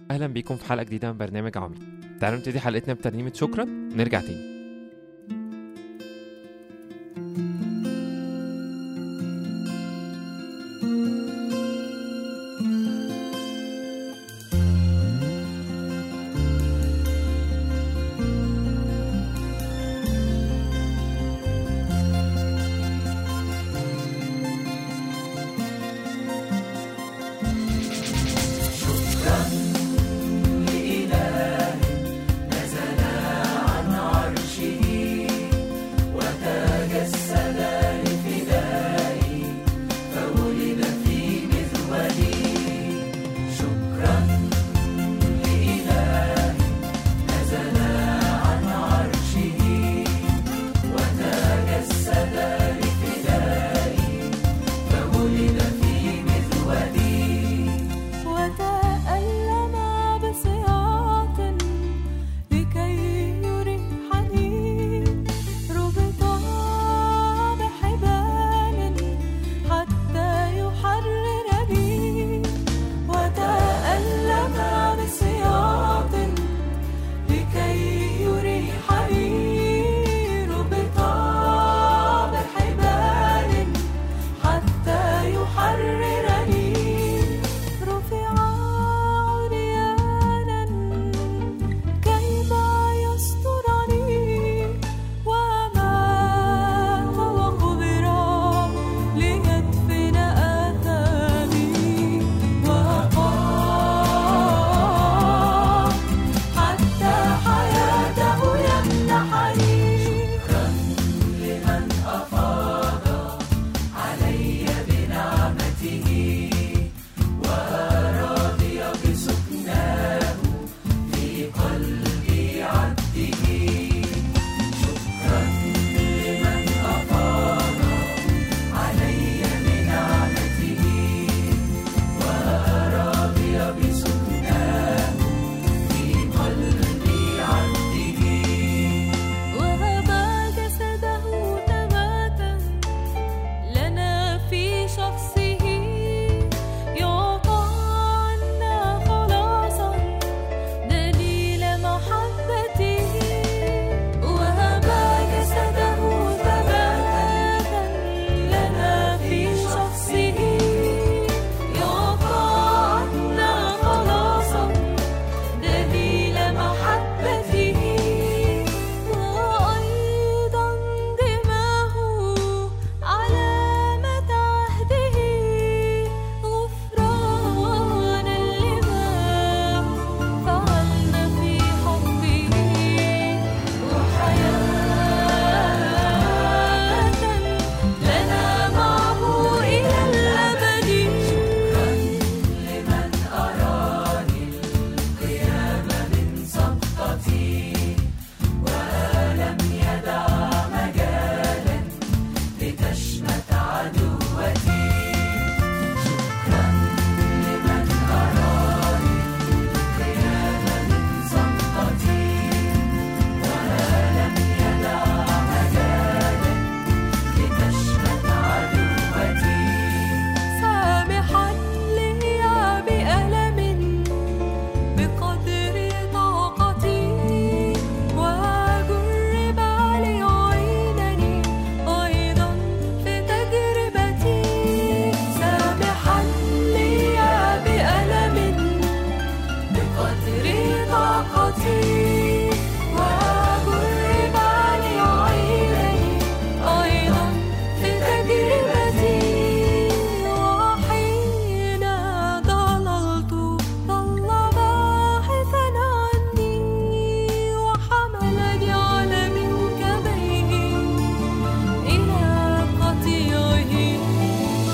أهلا بيكم في حلقة جديدة من برنامج عمي. تعالوا نبتدي حلقتنا بترنيمة شكرا ونرجع تاني.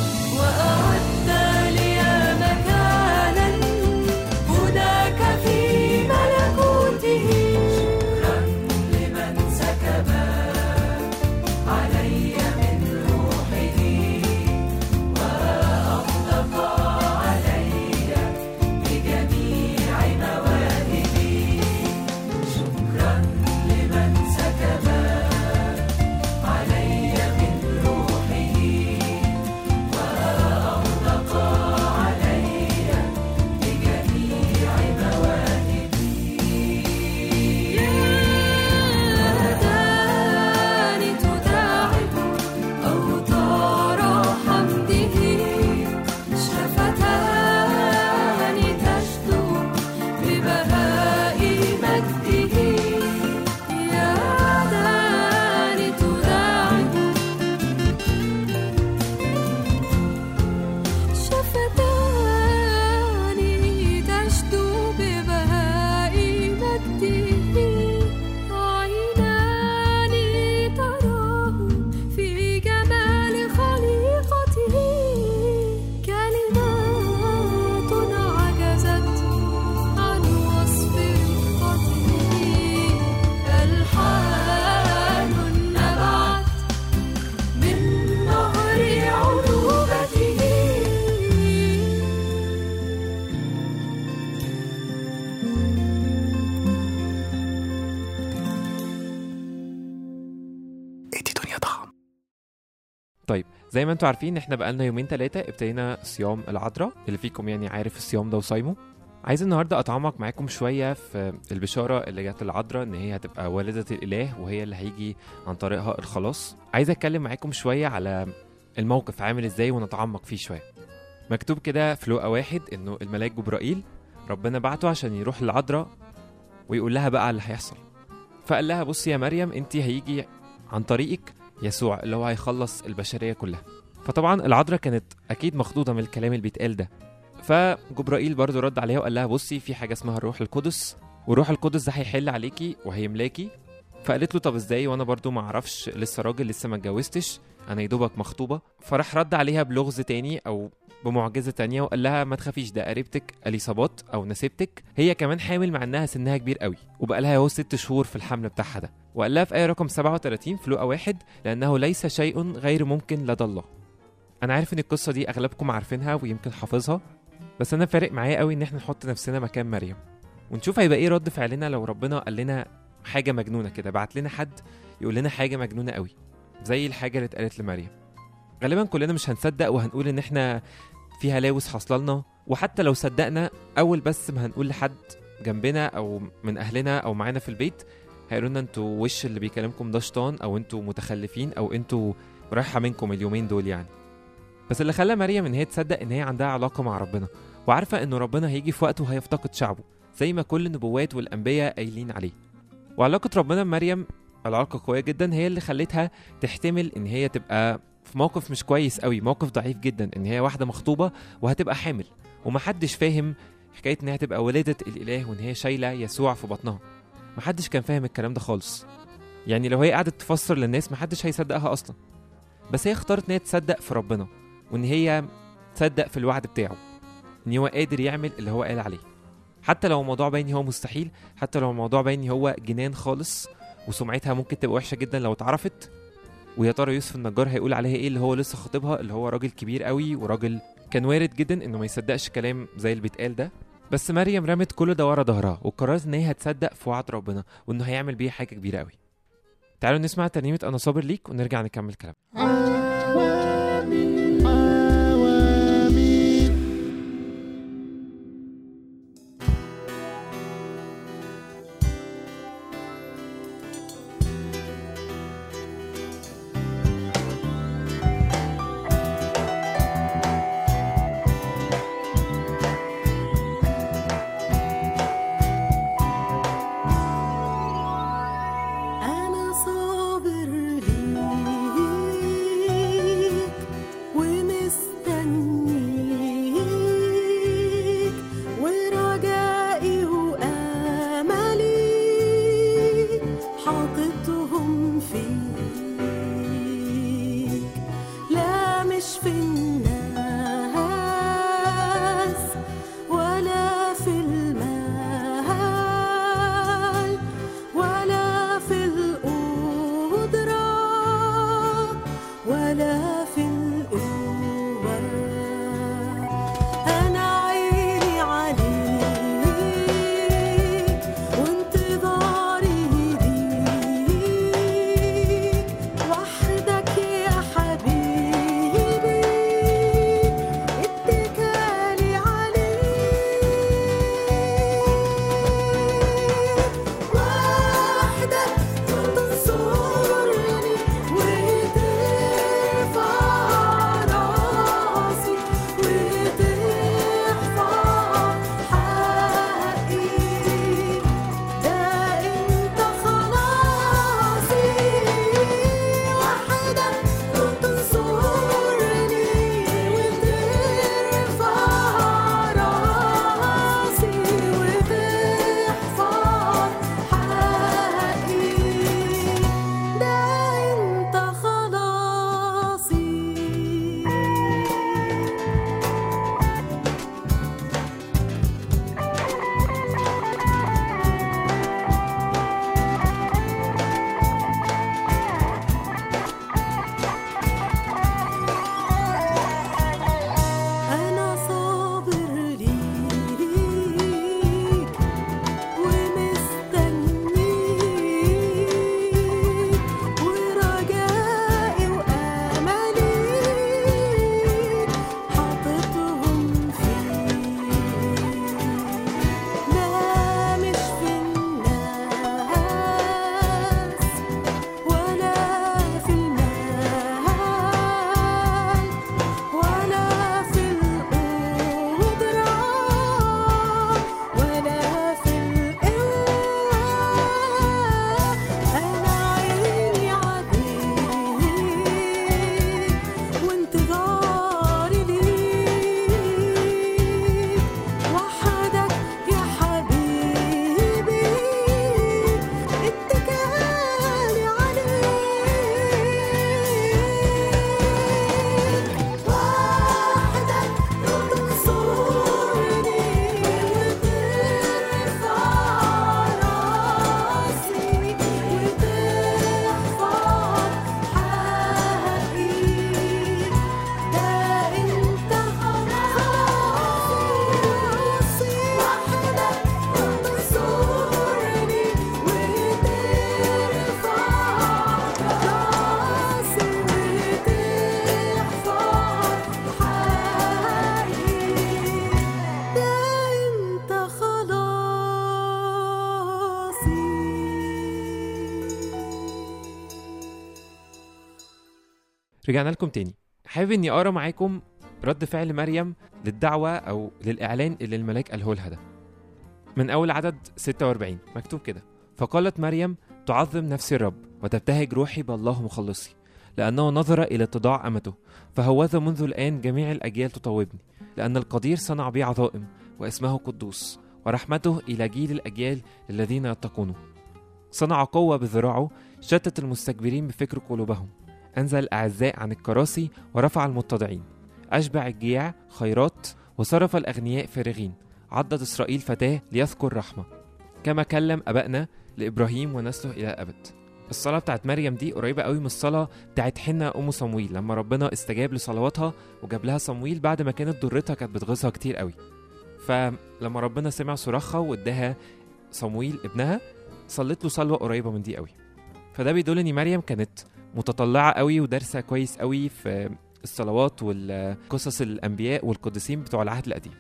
في طيب زي ما انتوا عارفين احنا بقالنا يومين 3 ابتدينا صيام العذراء، اللي فيكم يعني عارف الصيام ده وصايمه. عايز النهارده اتعمق معاكم شويه في البشاره اللي جات العذراء ان هي هتبقى والده الاله وهي اللي هيجي عن طريقها الخلاص. عايز اتكلم معاكم شويه على الموقف عامل ازاي ونتعمق فيه شويه. مكتوب كده في لوقا 1 انه الملاك جبرائيل ربنا بعته عشان يروح للعذراء ويقول لها بقى اللي هيحصل. فقال لها بصي يا مريم انت هيجي عن طريقك يسوع اللي هو هيخلص البشريه كلها. فطبعا العذراء كانت اكيد مخضوضه من الكلام اللي بيتقال ده. فجبرائيل برضو رد عليها وقال لها بصي في حاجه اسمها الروح القدس، والروح القدس ده هيحل عليكي وهيملاكي. فقالت له طب ازاي وانا برضو ما اعرفش، لسه راجل لسه ما اتجوزتش، انا يدوبك مخطوبه. فراح رد عليها بلغز تاني او بمعجزه تانية وقال لها ما تخافيش، ده قريبتك اليصابات او نسيبتك هي كمان حامل مع انها سنها كبير قوي وبقى لها 6 شهور في الحمل بتاعها ده. وقال لها في ايه رقم 37 في لوقا 1 لانه ليس شيء غير ممكن لدى الله. انا عارف ان القصه دي اغلبكم عارفينها ويمكن حافظها، بس انا فارق معايا قوي ان احنا نحط نفسنا مكان مريم ونشوف هيبقى ايه رد فعلنا لو ربنا قال لنا حاجه مجنونه كده، بعت لنا حد يقول لنا حاجه مجنونه قوي زي الحاجه اللي اتقالت لمريم. غالبا كلنا مش هنصدق وهنقول ان احنا فيها لاوس حصلنا، وحتى لو صدقنا اول بس ما هنقول لحد جنبنا او من اهلنا او معانا في البيت هيقولوا لنا انتوا وش اللي بيكلمكم ده شيطان، او انتوا متخلفين، او انتوا رايحه منكم اليومين دول يعني. بس اللي خلى مريم ان هي تصدق ان هي عندها علاقه مع ربنا وعارفه انه ربنا هيجي في وقته وهيفتقد شعبه زي ما كل النبوات والانبياء قايلين عليه. وعلاقه ربنا بمريم علاقه قويه جدا هي اللي خلتها تحتمل ان هي تبقى في موقف مش كويس قوي، موقف ضعيف جدا، ان هي واحده مخطوبه وهتبقى حامل ومحدش فاهم حكايه ان هي تبقى ولادة الاله وان هي شايله يسوع في بطنها. محدش كان فاهم الكلام ده خالص، يعني لو هي قعدت تفسر للناس محدش هيصدقها اصلا. بس هي اختارت ان هي تصدق في ربنا وان هي تصدق في الوعد بتاعه ان هو قادر يعمل اللي هو قال عليه، حتى لو الموضوع باين هو مستحيل، حتى لو الموضوع باين هو جنان خالص وسمعتها ممكن تبقى وحشه جدا لو اتعرفت. ويا ترى يوسف النجار هيقول عليها ايه اللي هو لسه خاطبها، اللي هو راجل كبير قوي وراجل كان وارد جدا انه ما يصدقش كلام زي اللي بيتقال ده. بس مريم رمت كل ده ورا ظهرها وقررت ان هي هتصدق في وعد ربنا وانه هيعمل بيه حاجه كبيره قوي. تعالوا نسمع ترنيمه انا صابر ليك ونرجع نكمل كلام. رجعنا لكم تاني. حابب اني اقرا معاكم رد فعل مريم للدعوة او للاعلان اللي الملاك قاله لها ده. من اول عدد 46 مكتوب كده: فقالت مريم: تعظم نفسي الرب وتبتهج روحي بالله مخلصي، لانه نظر الى اتضاع امته، فهوذا منذ الان جميع الاجيال تطوبني، لان القدير صنع بي عظائم واسمه قدوس، ورحمته الى جيل الاجيال الذين يتقونه. صنع قوة بذراعه، شتت المستكبرين بفكر قلوبهم، أنزل الأعزاء عن الكراسي ورفع المتضعين، أشبع الجياع خيرات وصرف الأغنياء فارغين، عضد إسرائيل فتاه ليذكر رحمة، كما كلم أبائنا لإبراهيم ونسله إلى الأبد. الصلاة بتاعت مريم دي قريبة قوي من الصلاة بتاعت حنة أم صمويل، لما ربنا استجاب لصلواتها وجاب لها صمويل بعد ما كانت ضرتها كانت بتغيظها كتير قوي. فلما ربنا سمع صراخها واداها صمويل ابنها، صلت له صلوة قريبة من دي قوي. فده بيدل ان مريم كانت متطلعة قوي ودارسة كويس قوي في الصلوات والقصص الانبياء والقديسين بتوع العهد القديم.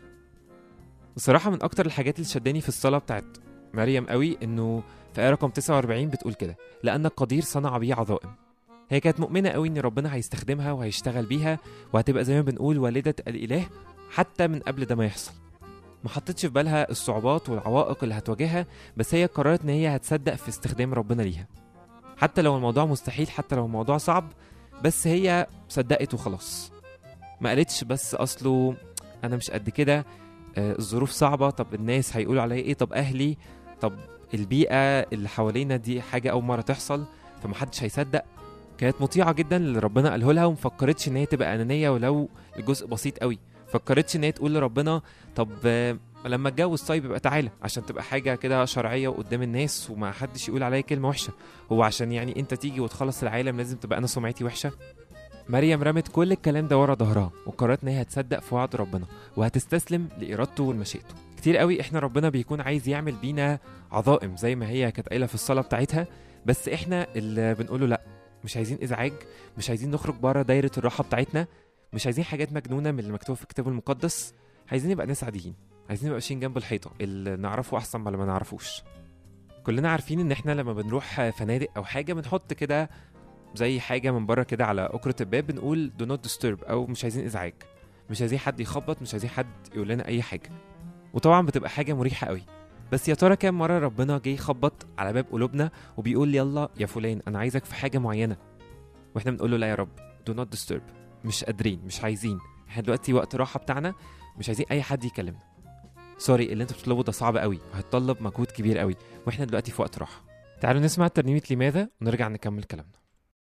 الصراحة من اكتر الحاجات اللي شداني في الصلاة بتاعت مريم قوي انه في آية رقم 49 بتقول كده: لان القدير صنع بي عظائم. هي كانت مؤمنة قوي ان ربنا هيستخدمها وهيشتغل بيها وهتبقى زي ما بنقول والدة الاله حتى من قبل ده ما يحصل. ما حطتش في بالها الصعوبات والعوائق اللي هتواجهها، بس هي قررت ان هي هتصدق في استخدام ربنا ليها حتى لو الموضوع مستحيل، حتى لو الموضوع صعب، بس هي صدقت وخلاص. ما قالتش بس اصله انا مش قد كده، الظروف صعبة، طب الناس هيقولوا عليا ايه، طب اهلي، طب البيئة اللي حوالينا دي حاجة اول مرة تحصل فمحدش هيصدق. كانت مطيعة جدا اللي ربنا قاله لها، ومفكرتش ان هي تبقى انانية ولو الجزء بسيط قوي. فكرتش ان هي تقول لربنا طب لما اتجوز طيب يبقى تعالى، عشان تبقى حاجه كده شرعيه وقدام الناس وما حدش يقول عليا كلمه وحشه، هو عشان يعني انت تيجي وتخلص العالم لازم تبقى انا سمعتي وحشه. مريم رمت كل الكلام ده ورا ظهرها وقررت ان هي هتصدق في وعد ربنا وهتستسلم لارادته ولمشيئته. كتير قوي احنا ربنا بيكون عايز يعمل بينا عظائم زي ما هي كانت قايله في الصلاه بتاعتها، بس احنا اللي بنقوله لا، مش عايزين ازعاج، مش عايزين نخرج بره دايره الراحه بتاعتنا، مش عايزين حاجات مجنونه من اللي مكتوب في الكتاب المقدس، عايزين نبقى ناس عاديين، عايزين نبقى ماشيين جنب الحيطه، اللي نعرفه احسن من اللي ما نعرفوش. كلنا عارفين ان احنا لما بنروح فنادق او حاجه بنحط كده زي حاجه من بره كده على أكرة الباب، بنقول do not disturb او مش عايزين ازعاج، مش عايزين حد يخبط، مش عايزين حد يقول لنا اي حاجه. وطبعا بتبقى حاجه مريحه قوي، بس يا ترى كام مره ربنا جاي يخبط على باب قلوبنا وبيقول يلا يا فلان انا عايزك في حاجه معينه، واحنا بنقول له لا يا رب do not disturb، مش قادرين، مش عايزين، احنا دلوقتي وقت راحه بتاعنا، مش عايزين اي حد يكلمنا، سوري اللي انت بتطلبه ده صعب قوي وهيتطلب مجهود كبير قوي واحنا دلوقتي في وقت راحه. تعالوا نسمع ترنيمه لماذا ونرجع نكمل كلامنا.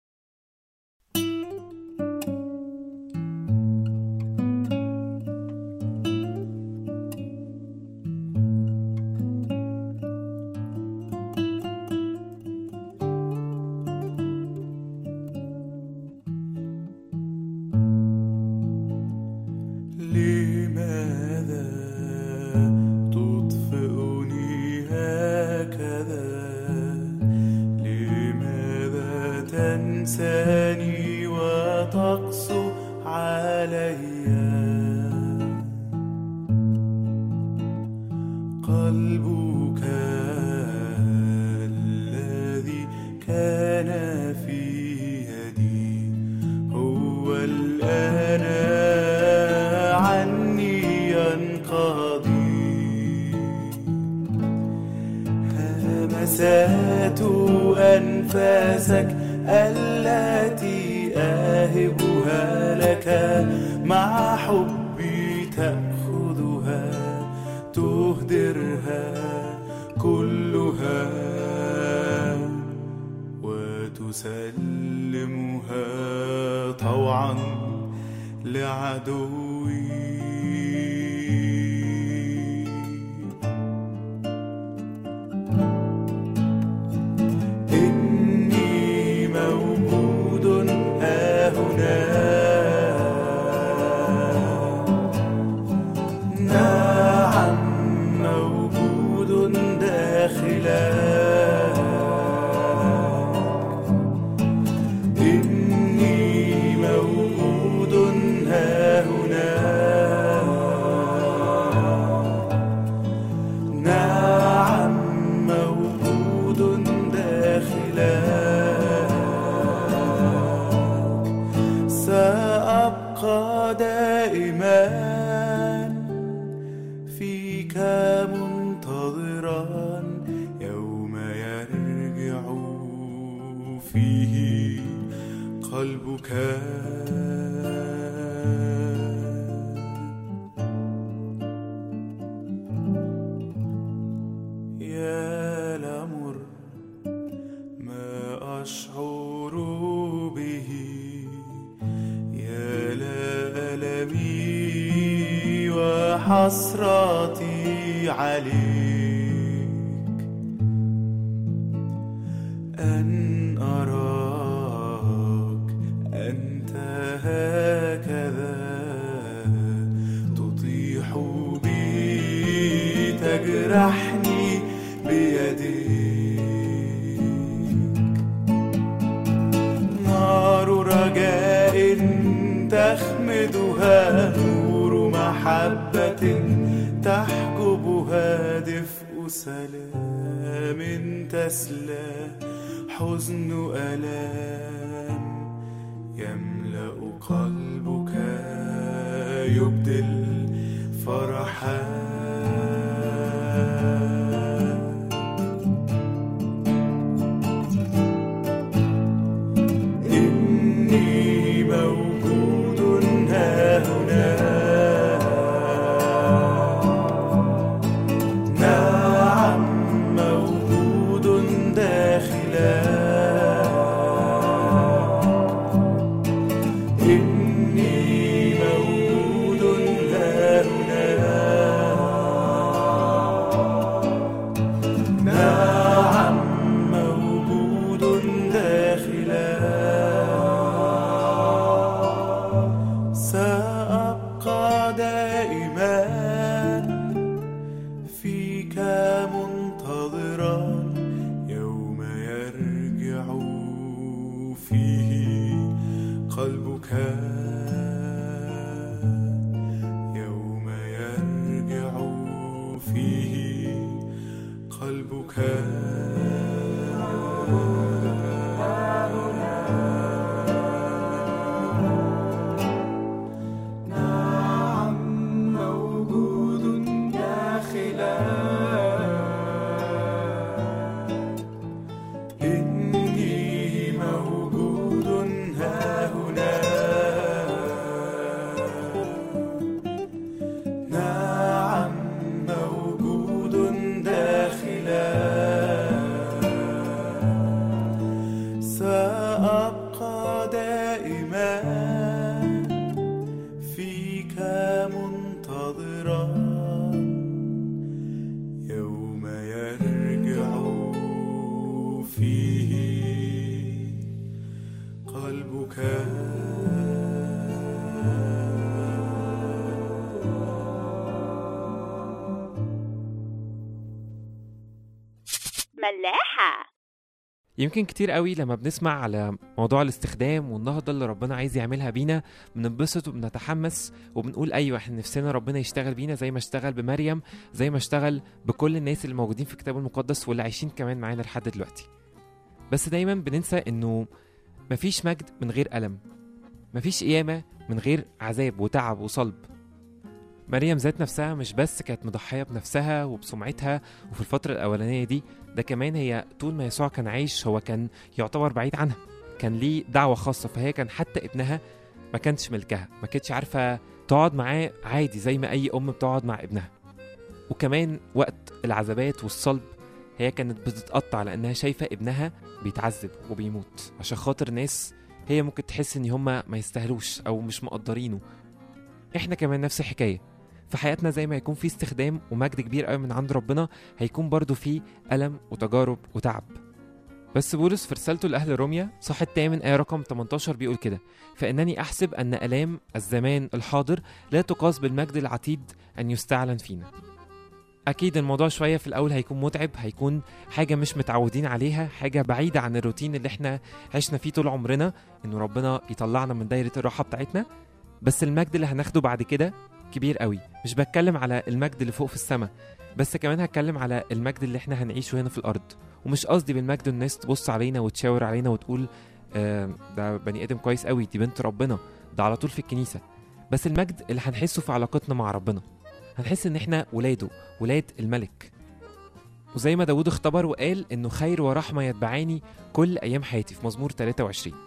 تنساني وتقسو علي، قلبك الذي كان في يدي هو الآن عني ينقضي، همسات أنفاسك التي أهبها لك مع حبي تأخذها تهدرها كلها وتسلمها طوعا لعدوي. قلبك يا لمر ما أشعر به يا لألمي وحسرتي عليك أن أراك أنت هكذا تطيح بي تجرحني بيديك نار رجاء تخمدها نور محبة تحجبها دفء سلام تسلى حزن ألام يملأ قلبك يبدل فرحا إني موجود ها هنا نعم موجود داخلك إني موجود ها هنا نعم موجود داخلك سأبقى دائما فيك منتظرا يوم يرجع فيه قلبك يوم يرجع فيه قلبك نعم موجود داخلك إني موجود ها هنا نعم موجود داخلك سأبقى دائما فيك منتظرا يوم يرجع فيه قلبك ملاحة. يمكن كتير قوي لما بنسمع على موضوع الاستخدام والنهضة اللي ربنا عايز يعملها بينا بننبسط وبنتحمس وبنقول أيوة احنا نفسنا ربنا يشتغل بينا زي ما اشتغل بمريم، زي ما اشتغل بكل الناس اللي موجودين في الكتاب المقدس واللي عايشين كمان معانا لحد دلوقتي. بس دايما بننسى انه مفيش مجد من غير ألم، مفيش قيامة من غير عذاب وتعب وصلب. مريم ذات نفسها مش بس كانت مضحية بنفسها وبسمعتها وفي الفترة الأولانية دي، ده كمان هي طول ما يسوع كان عايش هو كان يعتبر بعيد عنها، كان ليه دعوة خاصة، فهي كان حتى ابنها ما كانش ملكها، ما كانتش عارفة تقعد معاه عادي زي ما أي أم بتقعد مع ابنها. وكمان وقت العذابات والصلب هي كانت بتتقطع لأنها شايفة ابنها بيتعذب وبيموت عشان خاطر ناس هي ممكن تحس إن هما ما يستاهلوش أو مش مقدرينه. إحنا كمان نفس الحكاية في حياتنا، زي ما يكون في استخدام ومجد كبير قوي من عند ربنا هيكون برضو في ألم وتجارب وتعب. بس بولس في رسالته لأهل روميا صح 8 آية رقم 18 بيقول كده: فإنني أحسب أن ألام الزمان الحاضر لا تقاس بالمجد العتيد أن يستعلن فينا. أكيد الموضوع شوية في الأول هيكون متعب، هيكون حاجة مش متعودين عليها، حاجة بعيدة عن الروتين اللي احنا عشنا فيه طول عمرنا، إنه ربنا يطلعنا من دايرة الراحة بتاعتنا. بس المجد اللي هناخده بعد كده كبير قوي. مش بتكلم على المجد اللي فوق في السماء بس، كمان هتكلم على المجد اللي احنا هنعيشه هنا في الأرض. ومش قصدي بالمجد الناس تبص علينا وتشاور علينا وتقول ده بني آدم كويس قوي، دي بنت ربنا، ده على طول في الكنيسة. بس المجد اللي هنحسه في علاقتنا مع ربنا، هنحس ان احنا ولاده، ولاد الملك. وزي ما داود اختبر وقال انه خير ورحمة يتبعاني كل ايام حياتي في مزمور 23.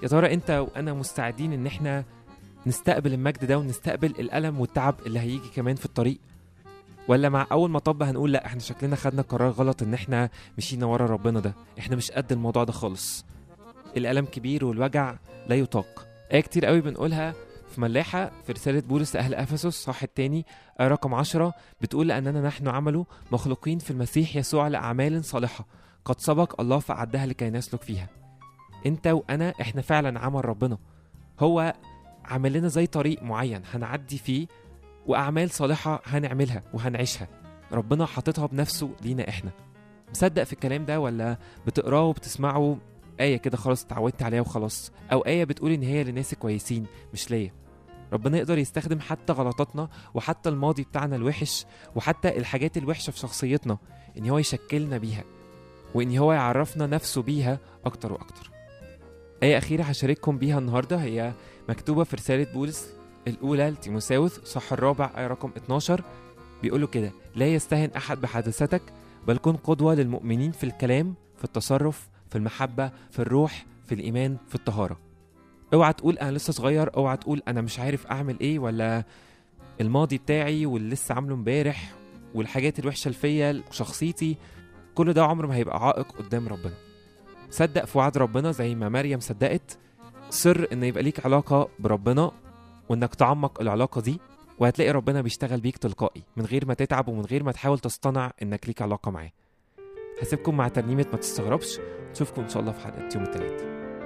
يا ترى انت وانا مستعدين ان احنا نستقبل المجد ده ونستقبل الألم والتعب اللي هيجي كمان في الطريق؟ ولا مع أول مطب هنقول لا، احنا شكلنا خدنا قرار غلط ان احنا مشينا ورا ربنا ده، احنا مش قد الموضوع ده خالص، الألم كبير والوجع لا يطاق. كتير قوي بنقولها في ملاحة في رسالة بولس لأهل أفسس صح التاني رقم 10 بتقول لأننا نحن عمله مخلوقين في المسيح يسوع لأعمال صالحة قد سبق الله فأعدها لكي نسلك فيها. انت وأنا احنا فعلا عمل ربنا، هو عمل لنا زي طريق معين هنعدي فيه وأعمال صالحة هنعملها وهنعيشها، ربنا حاططها بنفسه لينا احنا. مصدق في الكلام ده ولا بتقراه وبتسمعه آية كده خلاص اتعودت عليها وخلاص، أو آية بتقول إن هي لناس كويسين مش ليا؟ ربنا يقدر يستخدم حتى غلطاتنا وحتى الماضي بتاعنا الوحش وحتى الحاجات الوحشة في شخصيتنا إن هو يشكلنا بيها وإن هو يعرفنا نفسه بيها أكتر وأكتر. آية أخيرة هشارككم بيها النهاردة هي مكتوبة في رسالة بولس الأولى لتيموثاوس صح 4 آية رقم 12 بيقوله كده: لا يستهن أحد بحدثتك بل كن قدوة للمؤمنين في الكلام في التصرف في المحبة في الروح في الإيمان في الطهارة. اوعى تقول أنا لسه صغير، اوعى تقول أنا مش عارف أعمل إيه، ولا الماضي بتاعي واللي لسه عامله امبارح والحاجات الوحشة اللي فيا شخصيتي، كل ده عمره ما هيبقى عائق قدام ربنا. صدق في وعد ربنا زي ما مريم صدقت، سر إن يبقى ليك علاقة بربنا وإنك تعمق العلاقة دي، وهتلاقي ربنا بيشتغل بيك تلقائي من غير ما تتعب ومن غير ما تحاول تصطنع إنك ليك علاقة معاه. هسيبكم مع ترنيمة ما تستغربش، نشوفكم إن شاء الله في حلقة يوم الثلاث.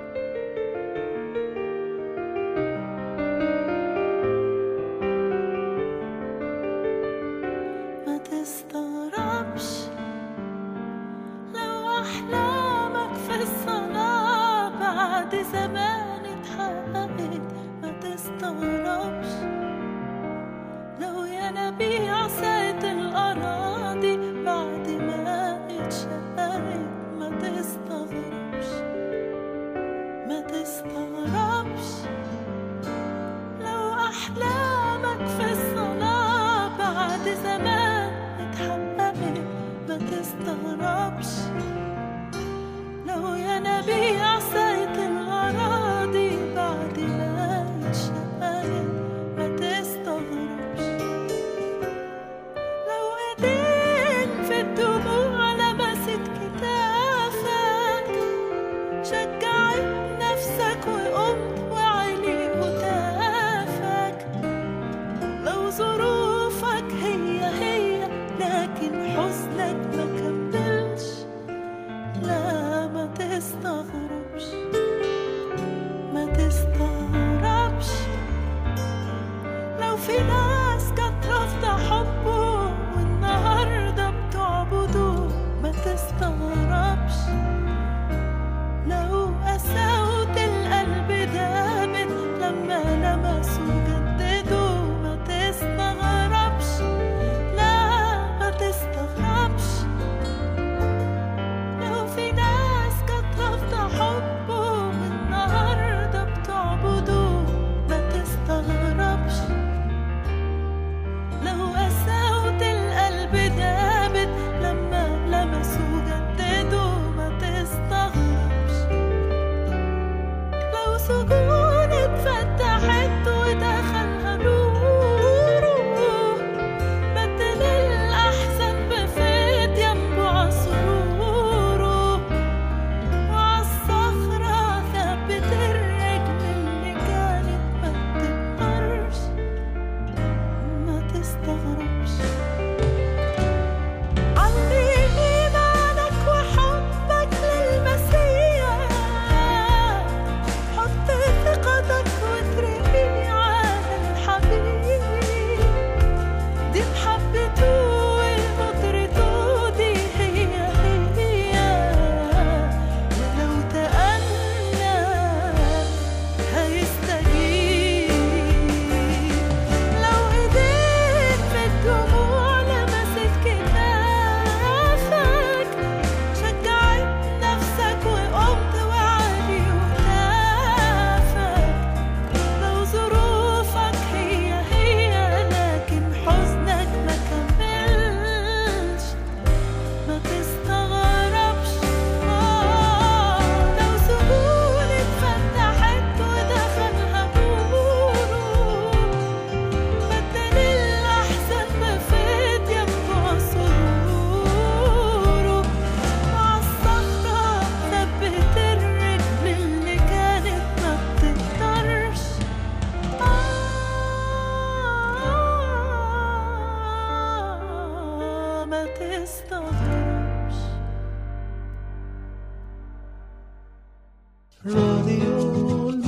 ما تستغربش لو أحلامك في الصلاة بعد زمان اتحققت، ما تستغربش لو ينابيع ساعة الأراضي بعد ما اتشققت، ما تستغربش ما تستغربش لو أحلامك في الصلاة بعد زمان اتحققت، ما تستغربش لو ينابيع ساعة الأراضي بعد ما اتشققت، ما تستغربش لو ايدين في الدموع لمست كتافك شجعت نفسك وقمت وعلي هتافك، لو ظروفك هي لكن حزنك ما كملش، لا ما تستغرب ما تستغربش. راديو